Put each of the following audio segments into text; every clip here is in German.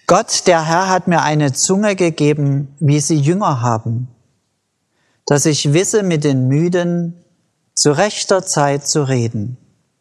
Gott, der Herr, hat mir eine Zunge gegeben, wie sie Jünger haben, dass ich wisse, mit den Müden zu rechter Zeit zu reden.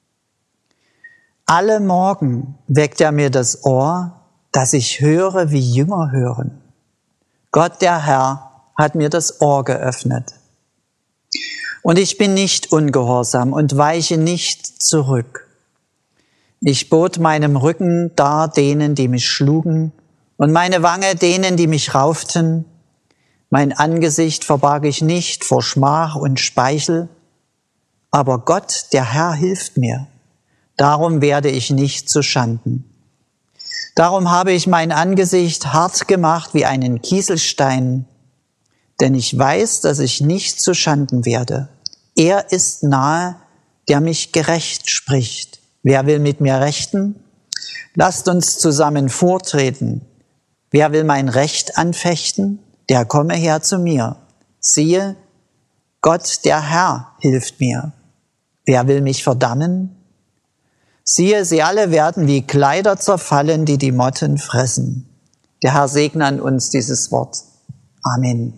Alle Morgen weckt er mir das Ohr, dass ich höre, wie Jünger hören. Gott, der Herr, hat mir das Ohr geöffnet. Und ich bin nicht ungehorsam und weiche nicht zurück. Ich bot meinem Rücken dar denen, die mich schlugen, und meine Wange denen, die mich rauften. Mein Angesicht verbarg ich nicht vor Schmach und Speichel, aber Gott, der Herr, hilft mir. Darum werde ich nicht zu Schanden. Darum habe ich mein Angesicht hart gemacht wie einen Kieselstein, denn ich weiß, dass ich nicht zu Schanden werde. Er ist nahe, der mich gerecht spricht. Wer will mit mir rechten? Lasst uns zusammen vortreten. Wer will mein Recht anfechten? Der komme her zu mir. Siehe, Gott, der Herr, hilft mir. Wer will mich verdammen? Siehe, sie alle werden wie Kleider zerfallen, die die Motten fressen. Der Herr segne an uns dieses Wort. Amen.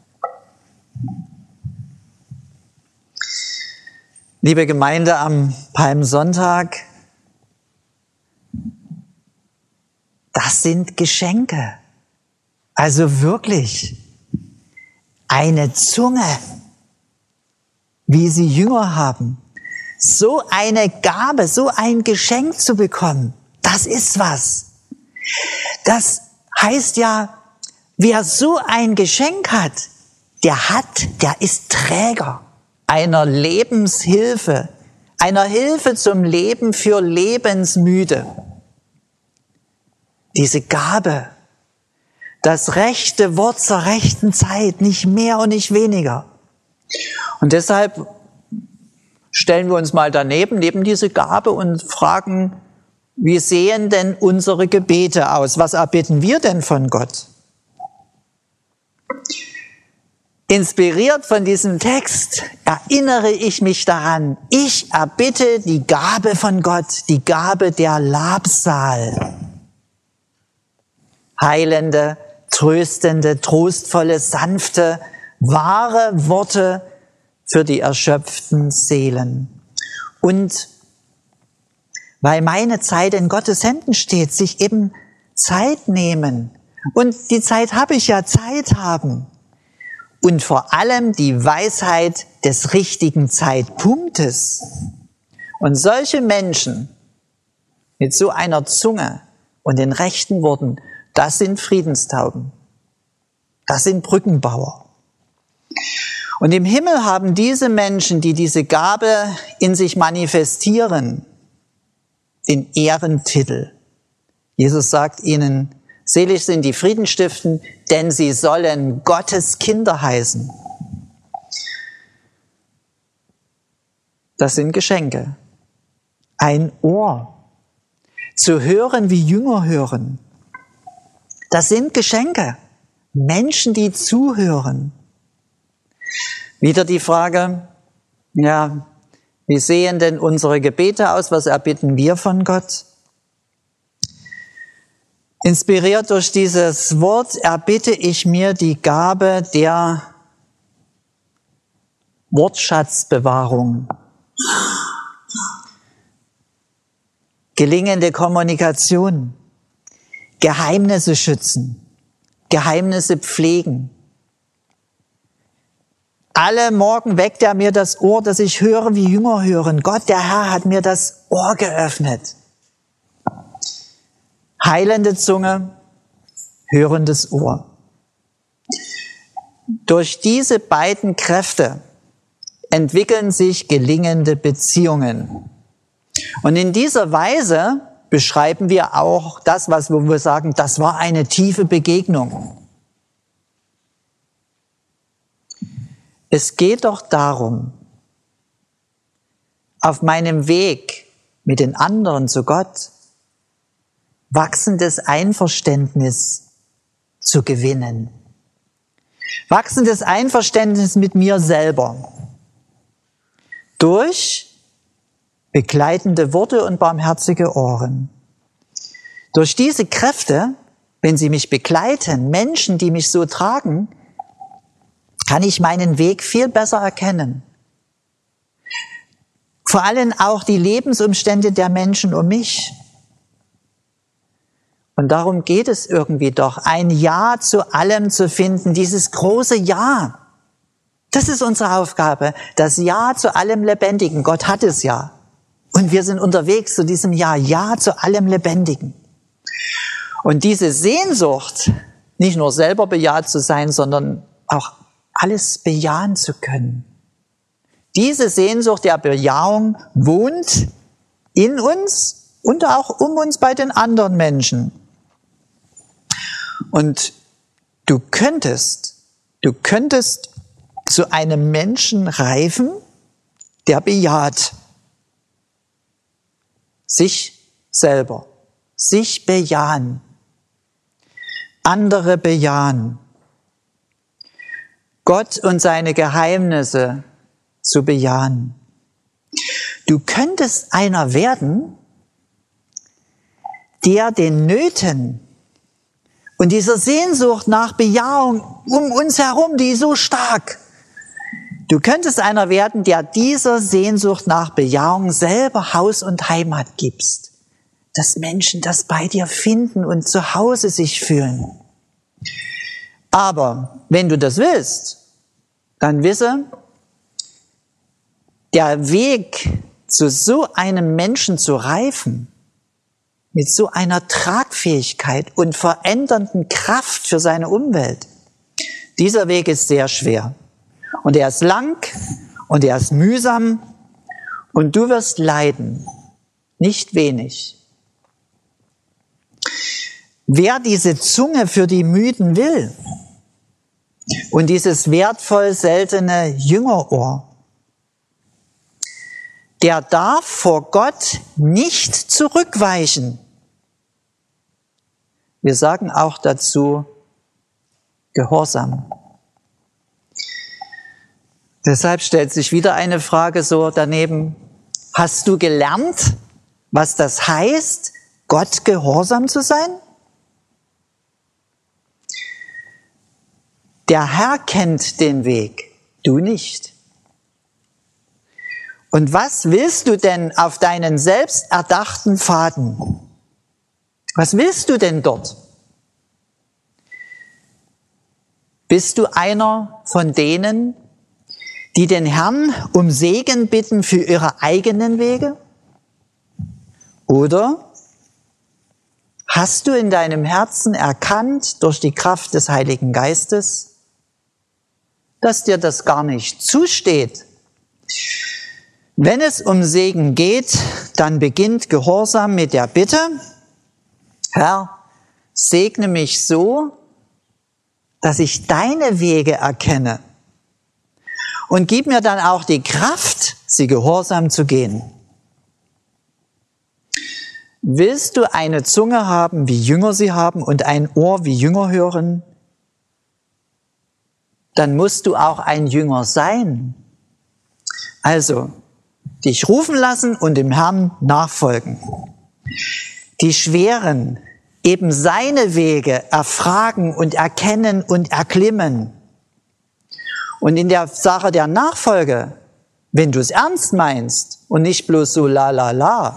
Liebe Gemeinde, am Palmsonntag, das sind Geschenke. Also wirklich eine Zunge, wie sie Jünger haben. So eine Gabe, so ein Geschenk zu bekommen, das ist was. Das heißt ja, wer so ein Geschenk hat, der ist Träger einer Lebenshilfe, einer Hilfe zum Leben für Lebensmüde. Diese Gabe, das rechte Wort zur rechten Zeit, nicht mehr und nicht weniger. Und deshalb stellen wir uns mal daneben, neben diese Gabe und fragen, wie sehen denn unsere Gebete aus? Was erbitten wir denn von Gott? Inspiriert von diesem Text erinnere ich mich daran, ich erbitte die Gabe von Gott, die Gabe der Labsal. Heilende, tröstende, trostvolle, sanfte, wahre Worte für die erschöpften Seelen. Und weil meine Zeit in Gottes Händen steht, sich eben Zeit nehmen. Und die Zeit habe ich ja, Zeit haben. Und vor allem die Weisheit des richtigen Zeitpunktes. Und solche Menschen mit so einer Zunge und den rechten Worten, das sind Friedenstauben. Das sind Brückenbauer. Und im Himmel haben diese Menschen, die diese Gabe in sich manifestieren, den Ehrentitel. Jesus sagt ihnen, selig sind die Friedensstiften, denn sie sollen Gottes Kinder heißen. Das sind Geschenke. Ein Ohr. Zu hören, wie Jünger hören. Das sind Geschenke. Menschen, die zuhören. Wieder die Frage, ja, wie sehen denn unsere Gebete aus? Was erbitten wir von Gott? Inspiriert durch dieses Wort erbitte ich mir die Gabe der Wortschatzbewahrung. Gelingende Kommunikation, Geheimnisse schützen, Geheimnisse pflegen. Alle Morgen weckt er mir das Ohr, dass ich höre, wie Jünger hören. Gott, der Herr, hat mir das Ohr geöffnet. Heilende Zunge, hörendes Ohr. Durch diese beiden Kräfte entwickeln sich gelingende Beziehungen. Und in dieser Weise beschreiben wir auch das, wo wir sagen, das war eine tiefe Begegnung. Es geht doch darum, auf meinem Weg mit den anderen zu Gott wachsendes Einverständnis zu gewinnen. Wachsendes Einverständnis mit mir selber. Durch begleitende Worte und barmherzige Ohren. Durch diese Kräfte wenn sie mich begleiten, Menschen, die mich so tragen, kann ich meinen Weg viel besser erkennen. Vor allem auch die Lebensumstände der Menschen um mich. Und darum geht es irgendwie doch, ein Ja zu allem zu finden, dieses große Ja. Das ist unsere Aufgabe, das Ja zu allem Lebendigen. Gott hat es ja. Und wir sind unterwegs zu diesem Ja, Ja zu allem Lebendigen. Und diese Sehnsucht, nicht nur selber bejaht zu sein, sondern auch alles bejahen zu können. Diese Sehnsucht der Bejahung wohnt in uns und auch um uns bei den anderen Menschen. Und du könntest zu einem Menschen reifen, der bejaht. Sich selber, sich bejahen, andere bejahen, Gott und seine Geheimnisse zu bejahen. Du könntest einer werden, der den Nöten und dieser Sehnsucht nach Bejahung um uns herum, die ist so stark. Du könntest einer werden, der dieser Sehnsucht nach Bejahung selber Haus und Heimat gibst. Dass Menschen das bei dir finden und zu Hause sich fühlen. Aber wenn du das willst, dann wisse, der Weg zu so einem Menschen zu reifen, mit so einer Tragfähigkeit und verändernden Kraft für seine Umwelt, dieser Weg ist sehr schwer. Und er ist lang und er ist mühsam und du wirst leiden, nicht wenig. Wer diese Zunge für die Müden will und dieses wertvoll seltene Jüngerohr, der darf vor Gott nicht zurückweichen. Wir sagen auch dazu Gehorsam. Deshalb stellt sich wieder eine Frage so daneben: Hast du gelernt, was das heißt, Gott gehorsam zu sein? Der Herr kennt den Weg, du nicht. Und was willst du denn auf deinen selbst erdachten Pfaden? Was willst du denn dort? Bist du einer von denen, die den Herrn um Segen bitten für ihre eigenen Wege? Oder hast du in deinem Herzen erkannt durch die Kraft des Heiligen Geistes, dass dir das gar nicht zusteht? Wenn es um Segen geht, dann beginnt Gehorsam mit der Bitte: Herr, segne mich so, dass ich deine Wege erkenne. Und gib mir dann auch die Kraft, sie gehorsam zu gehen. Willst du eine Zunge haben, wie Jünger sie haben, und ein Ohr, wie Jünger hören? Dann musst du auch ein Jünger sein. Also, dich rufen lassen und dem Herrn nachfolgen. Die schweren, eben seine Wege erfragen und erkennen und erklimmen. Und in der Sache der Nachfolge, wenn du es ernst meinst und nicht bloß so la,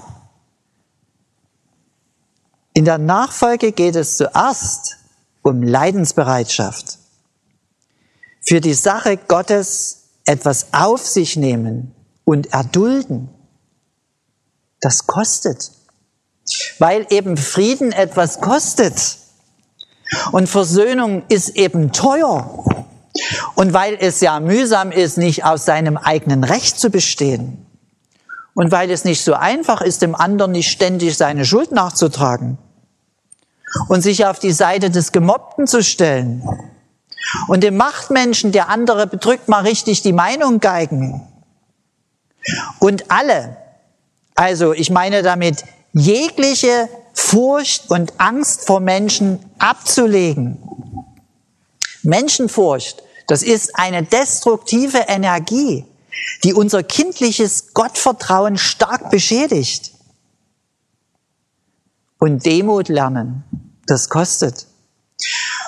in der Nachfolge geht es zuerst um Leidensbereitschaft. Für die Sache Gottes etwas auf sich nehmen und erdulden. Das kostet. Weil eben Frieden etwas kostet. Und Versöhnung ist eben teuer. Und weil es ja mühsam ist, nicht aus seinem eigenen Recht zu bestehen. Und weil es nicht so einfach ist, dem anderen nicht ständig seine Schuld nachzutragen. Und sich auf die Seite des Gemobbten zu stellen. Und dem Machtmenschen, der andere bedrückt, mal richtig die Meinung geigen. Und alle, also ich meine damit, jegliche Furcht und Angst vor Menschen abzulegen. Menschenfurcht, das ist eine destruktive Energie, die unser kindliches Gottvertrauen stark beschädigt. Und Demut lernen, das kostet.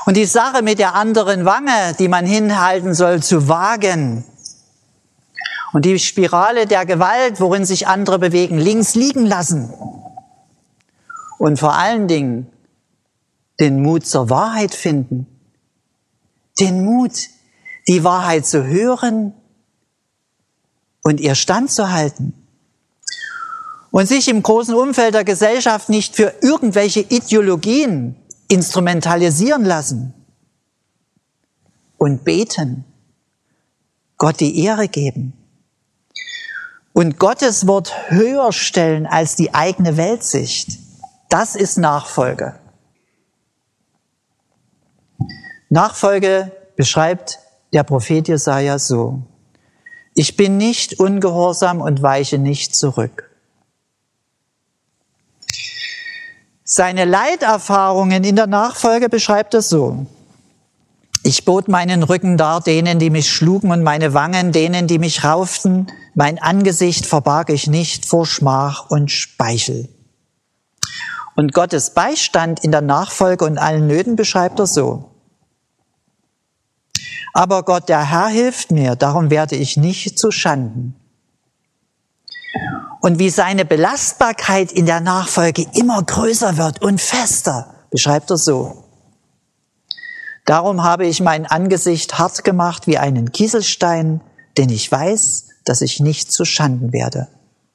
Und die Sache mit der anderen Wange, die man hinhalten soll, zu wagen. Und die Spirale der Gewalt, worin sich andere bewegen, links liegen lassen. Und vor allen Dingen den Mut zur Wahrheit finden. Den Mut, die Wahrheit zu hören und ihr standzuhalten. Und sich im großen Umfeld der Gesellschaft nicht für irgendwelche Ideologien instrumentalisieren lassen. Und beten. Gott die Ehre geben. Und Gottes Wort höher stellen als die eigene Weltsicht. Das ist Nachfolge. Nachfolge beschreibt der Prophet Jesaja so: Ich bin nicht ungehorsam und weiche nicht zurück. Seine Leiterfahrungen in der Nachfolge beschreibt er so: Ich bot meinen Rücken dar denen, die mich schlugen, und meine Wangen denen, die mich rauften. Mein Angesicht verbarg ich nicht vor Schmach und Speichel. Und Gottes Beistand in der Nachfolge und allen Nöten beschreibt er so: Aber Gott, der Herr, hilft mir, darum werde ich nicht zu Schanden. Und wie seine Belastbarkeit in der Nachfolge immer größer wird und fester, beschreibt er so: Darum habe ich mein Angesicht hart gemacht wie einen Kieselstein, denn ich weiß, dass ich nicht zu Schanden werde.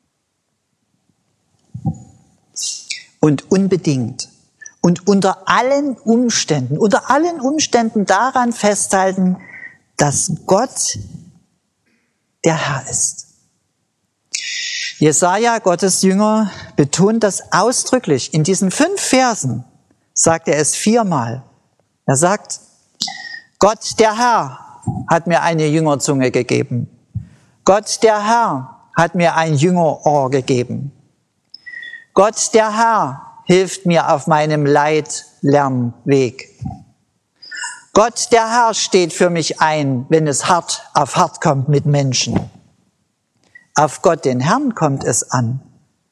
Und unbedingt und unter allen Umständen daran festhalten, dass Gott der Herr ist. Jesaja, Gottes Jünger, betont das ausdrücklich. In diesen 5 Versen sagt er es 4-mal. Er sagt: Gott, der Herr, hat mir eine Jüngerzunge gegeben. Gott, der Herr, hat mir ein Jüngerohr gegeben. Gott, der Herr, hilft mir auf meinem Leid-Lernweg. Gott, der Herr, steht für mich ein, wenn es hart auf hart kommt mit Menschen. Auf Gott, den Herrn, kommt es an.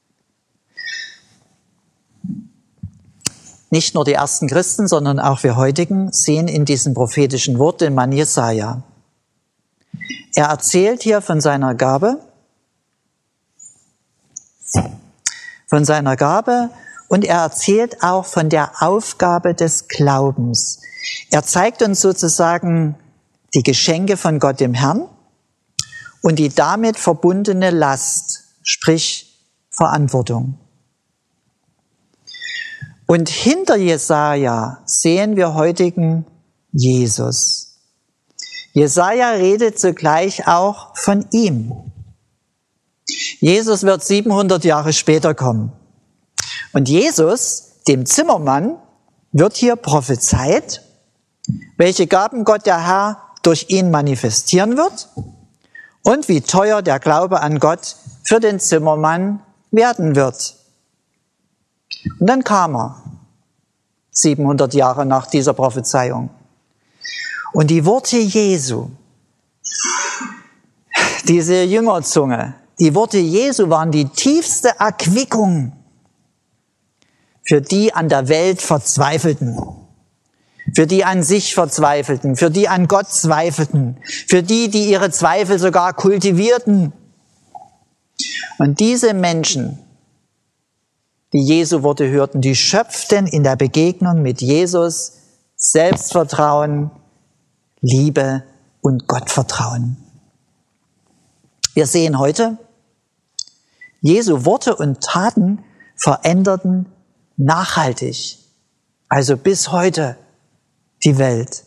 Nicht nur die ersten Christen, sondern auch wir heutigen sehen in diesem prophetischen Wort den Mann Jesaja. Er erzählt hier von seiner Gabe und er erzählt auch von der Aufgabe des Glaubens. Er zeigt uns sozusagen die Geschenke von Gott dem Herrn und die damit verbundene Last, sprich Verantwortung. Und hinter Jesaja sehen wir heutigen Jesus. Jesaja redet zugleich auch von ihm. Jesus wird 700 Jahre später kommen. Und Jesus, dem Zimmermann, wird hier prophezeit, welche Gaben Gott der Herr durch ihn manifestieren wird und wie teuer der Glaube an Gott für den Zimmermann werden wird. Und dann kam er, 700 Jahre nach dieser Prophezeiung. Und die Worte Jesu, diese Jüngerzunge, die Worte Jesu waren die tiefste Erquickung für die an der Welt Verzweifelten, für die an sich Verzweifelten, für die an Gott zweifelten, für die, die ihre Zweifel sogar kultivierten. Und diese Menschen, die Jesu Worte hörten, die schöpften in der Begegnung mit Jesus Selbstvertrauen, Liebe und Gottvertrauen. Wir sehen heute, Jesu Worte und Taten veränderten nachhaltig, also bis heute, die Welt.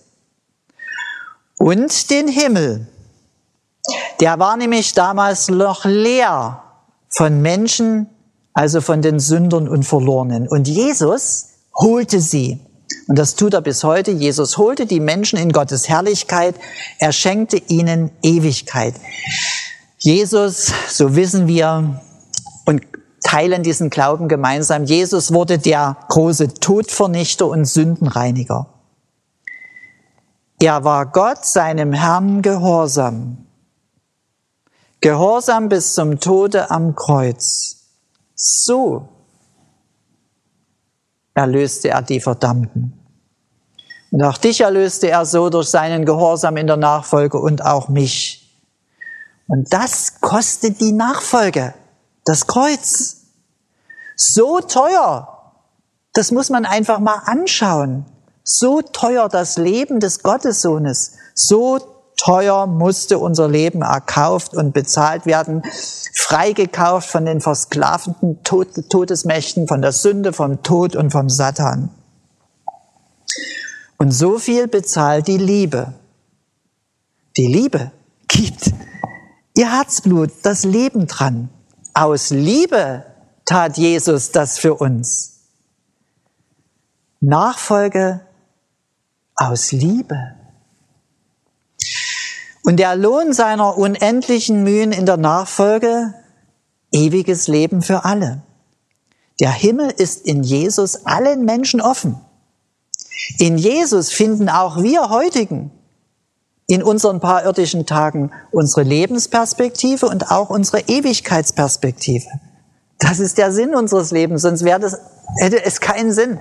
Und den Himmel. Der war nämlich damals noch leer von Menschen, also von den Sündern und Verlorenen. Und Jesus holte sie. Und das tut er bis heute. Jesus holte die Menschen in Gottes Herrlichkeit. Er schenkte ihnen Ewigkeit. Jesus, so wissen wir und teilen diesen Glauben gemeinsam, Jesus wurde der große Todvernichter und Sündenreiniger. Er war Gott, seinem Herrn, gehorsam. Gehorsam bis zum Tode am Kreuz. So erlöste er die Verdammten. Und auch dich erlöste er so durch seinen Gehorsam in der Nachfolge und auch mich. Und das kostet die Nachfolge, das Kreuz. So teuer, das muss man einfach mal anschauen. So teuer das Leben des Gottessohnes, so teuer musste unser Leben erkauft und bezahlt werden, freigekauft von den versklavenden Todesmächten, von der Sünde, vom Tod und vom Satan. Und so viel bezahlt die Liebe. Die Liebe gibt ihr Herzblut, das Leben dran. Aus Liebe tat Jesus das für uns. Nachfolge aus Liebe. Und der Lohn seiner unendlichen Mühen in der Nachfolge, ewiges Leben für alle. Der Himmel ist in Jesus allen Menschen offen. In Jesus finden auch wir heutigen in unseren paar irdischen Tagen unsere Lebensperspektive und auch unsere Ewigkeitsperspektive. Das ist der Sinn unseres Lebens, sonst hätte es keinen Sinn.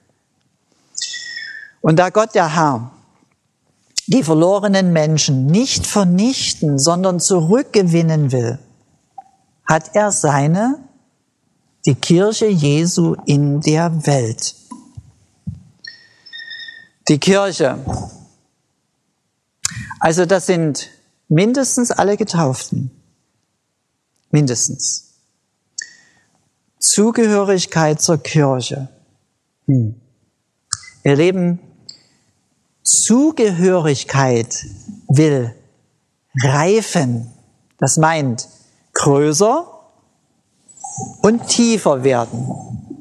Und da Gott, der Herr, die verlorenen Menschen nicht vernichten, sondern zurückgewinnen will, hat er die Kirche Jesu in der Welt. Die Kirche, also das sind mindestens alle Getauften, mindestens. Zugehörigkeit zur Kirche. Ihr Lieben, Zugehörigkeit will reifen, das meint größer und tiefer werden.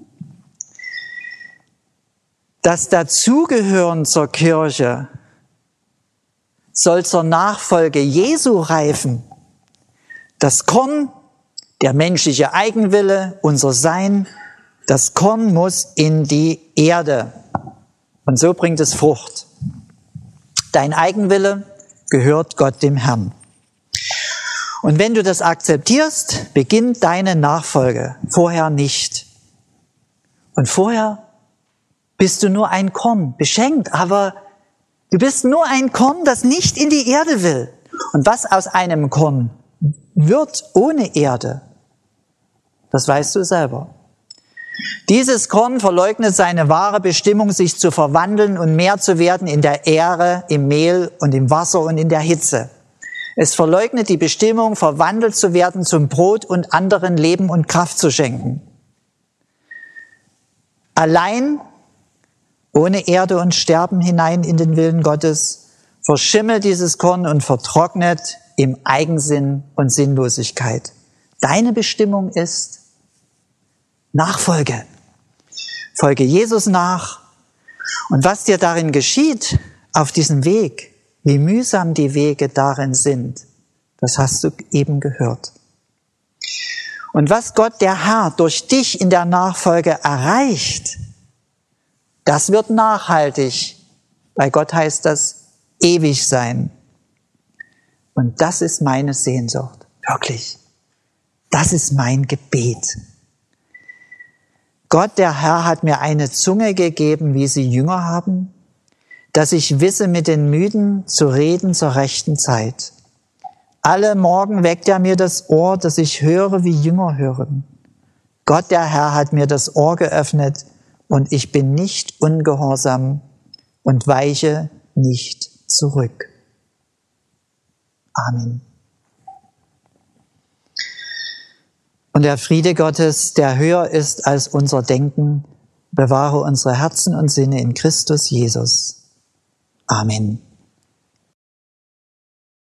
Das Dazugehören zur Kirche soll zur Nachfolge Jesu reifen. Das Korn, der menschliche Eigenwille, unser Sein, das Korn muss in die Erde. Und so bringt es Frucht. Dein Eigenwille gehört Gott dem Herrn. Und wenn du das akzeptierst, beginnt deine Nachfolge. Vorher nicht. Und vorher bist du nur ein Korn, beschenkt, aber du bist nur ein Korn, das nicht in die Erde will. Und was aus einem Korn wird ohne Erde, das weißt du selber. Dieses Korn verleugnet seine wahre Bestimmung, sich zu verwandeln und mehr zu werden in der Ähre, im Mehl und im Wasser und in der Hitze. Es verleugnet die Bestimmung, verwandelt zu werden zum Brot und anderen Leben und Kraft zu schenken. Allein, ohne Erde und Sterben hinein in den Willen Gottes, verschimmelt dieses Korn und vertrocknet im Eigensinn und Sinnlosigkeit. Deine Bestimmung ist Nachfolge. Folge Jesus nach. Und was dir darin geschieht, auf diesem Weg, wie mühsam die Wege darin sind, das hast du eben gehört. Und was Gott, der Herr, durch dich in der Nachfolge erreicht, das wird nachhaltig. Bei Gott heißt das ewig sein. Und das ist meine Sehnsucht. Wirklich. Das ist mein Gebet. Gott, der Herr, hat mir eine Zunge gegeben, wie sie Jünger haben, dass ich wisse, mit den Müden zu reden zur rechten Zeit. Alle Morgen weckt er mir das Ohr, dass ich höre, wie Jünger hören. Gott, der Herr, hat mir das Ohr geöffnet und ich bin nicht ungehorsam und weiche nicht zurück. Amen. Und der Friede Gottes, der höher ist als unser Denken, bewahre unsere Herzen und Sinne in Christus Jesus. Amen.